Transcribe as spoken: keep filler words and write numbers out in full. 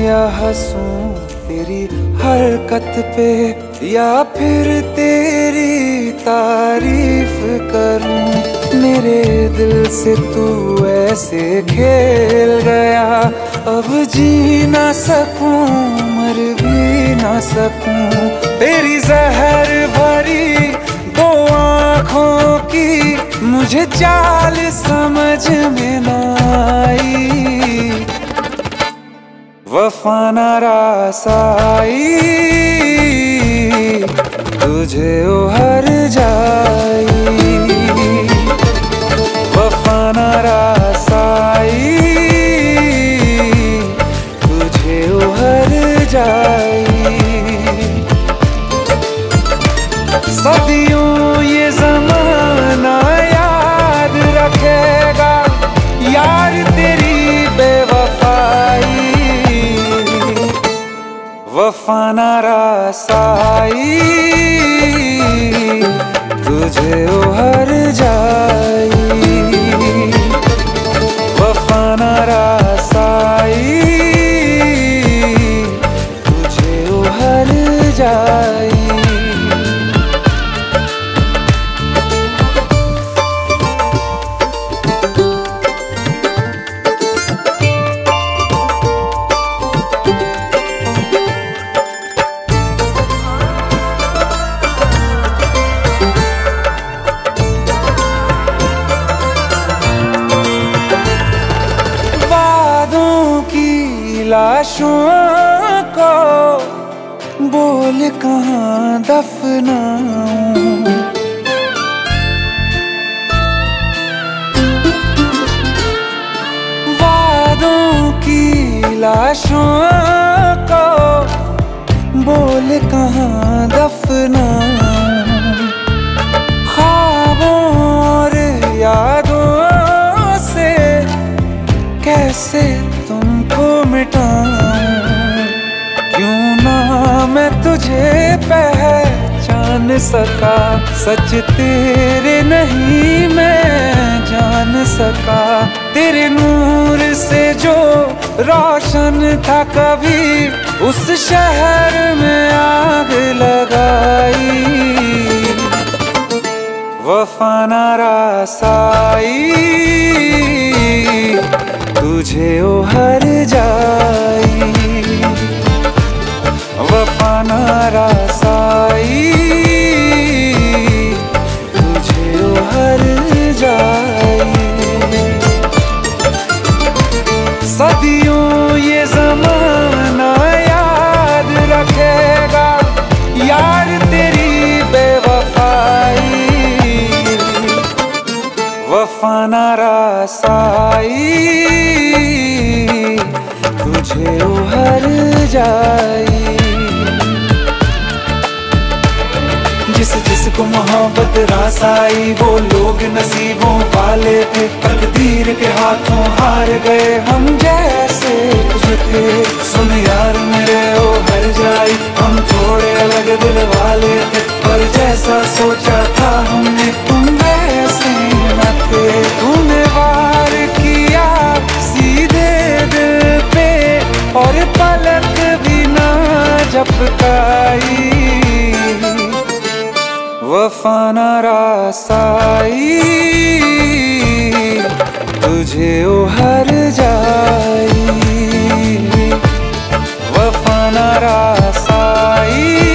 या हंसूं तेरी हरकत पे, या फिर तेरी तारीफ करूं। मेरे दिल से तू ऐसे खेल गया, अब जी ना सकूं मर भी ना सकूं। तेरी जहर भरी दो आँखों की मुझे चाल समझ में ना आई, वफा ना रास आई, तुझे उहर जाई। वफा ना रास आई, तुझे उहर जाई। सदियों ये ज़माना याद रखेगा यार तेरी बेवफाई, वफा ना रास आई, तुझे उहर जाई। वफा ना रास आई, तुझे उहर जाई। लाशों को बोल कहाँ दफनाऊं, वादों की लाशों को बोल कहाँ दफनाऊं। ख्वाबों और यादों से कैसे तुमको मिटाऊं, क्यों ना मैं तुझे पहचान सका। सच तेरे नहीं मैं जान सका, तेरे नूर से जो रोशन था कभी उस शहर में आग लगाई। वफा ना रास आई, तुझे उहर जाई। वफा ना रास आई, तुझे उहर जाई। सदियों ये ज़माना याद रखेगा यार तेरी बेवफाई, वफा ना रास आई, तुझे उहर जाई। जिस जिसको मोहब्बत रास आई वो लोग नसीबों वाले थे, तकदीर के हाथों हार गए हम जैसे जो थे। सुन यार मेरे ओ हर जाई, हम थोड़े अलग दिल वाले थे, पर जैसा सोचा था हमने तुम वैसे न थे। तूने वार किया सीधे दिल पे और पलक भी ना झपकाई, वफा ना रास आई, तुझे उहर जाई। वफा ना रास आई,